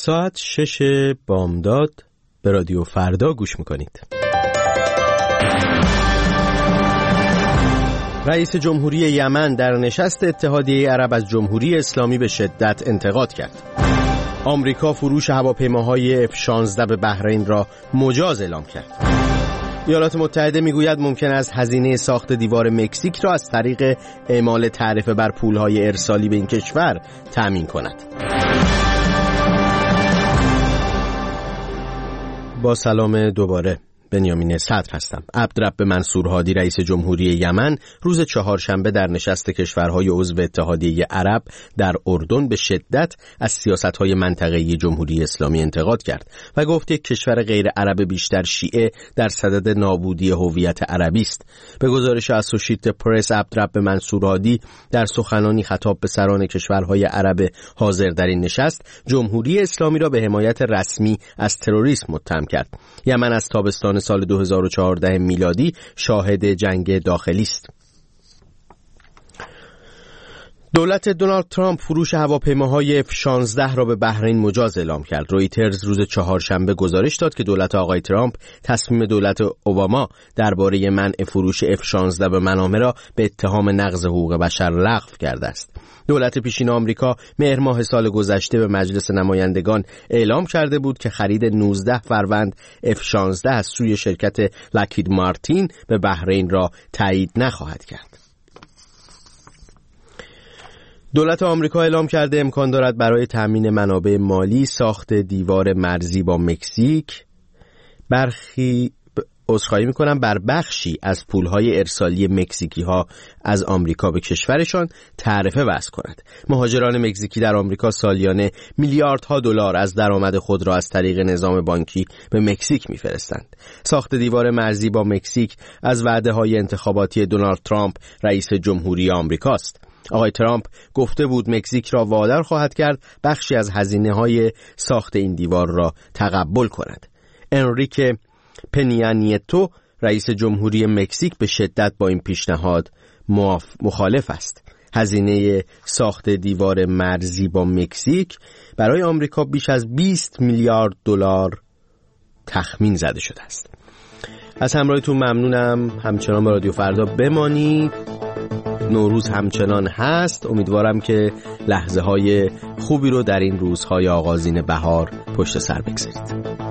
ساعت 6 بامداد به رادیو فردا گوش میکنید. رئیس جمهوری یمن در نشست اتحادیه عرب از جمهوری اسلامی به شدت انتقاد کرد. آمریکا فروش هواپیماهای F-16 به بحرین را مجاز اعلام کرد. ایالات متحده میگوید ممکن است هزینه ساخت دیوار مکزیک را از طریق اعمال تعرفه بر پولهای ارسالی به این کشور تأمین کند. با سلام دوباره، بنیامین صدر هستم. عبدرب منصور هادی رئیس جمهوری یمن روز چهارشنبه در نشست کشورهای عضو اتحادیه عرب در اردن به شدت از سیاست‌های منطقه‌ای جمهوری اسلامی انتقاد کرد و گفت یک کشور غیر عرب بیشتر شیعه در صدد نابودی هویت عربی است. به گزارش اسوشییتد پرس، عبدرب منصور هادی در سخنانی خطاب به سران کشورهای عرب حاضر در این نشست جمهوری اسلامی را به حمایت رسمی از تروریسم متهم کرد. یمن از تابستان سال 2014 میلادی شاهد جنگ داخلی است. دولت دونالد ترامپ فروش هواپیماهای F-16 را به بحرین مجاز اعلام کرد. رویترز روز چهارشنبه گزارش داد که دولت آقای ترامپ تصمیم دولت اوباما درباره منع فروش F-16 به منامه را به اتهام نقض حقوق بشر لغو کرده است. دولت پیشین آمریکا مهر ماه سال گذشته به مجلس نمایندگان اعلام کرده بود که خرید 19 فروند F-16 از سوی شرکت لاکهید مارتین به بحرین را تایید نخواهد کرد. دولت آمریکا اعلام کرده امکان دارد برای تأمین منابع مالی ساخت دیوار مرزی با مکزیک بر بخشی از پولهای ارسالی مکزیکی ها از آمریکا به کشورشان تعرفه وضع کند. مهاجران مکزیکی در آمریکا سالیانه میلیاردها دلار از درآمد خود را از طریق نظام بانکی به مکزیک میفرستند. ساخت دیوار مرزی با مکزیک از وعده‌های انتخاباتی دونالد ترامپ رئیس جمهوری آمریکاست. آقای ترامپ گفته بود مکزیک را وادار خواهد کرد بخشی از هزینه‌های ساخت این دیوار را تقبل کند. انریکه پنیا نیتو رئیس جمهوری مکزیک به شدت با این پیشنهاد مخالف است. هزینه ساخت دیوار مرزی با مکزیک برای آمریکا بیش از 20 میلیارد دلار تخمین زده شده است. از همراهیتون ممنونم. همچنان به رادیو فردا بمانید. نوروز همچنان هست. امیدوارم که لحظه های خوبی رو در این روزهای آغازین بهار پشت سر بگذارید.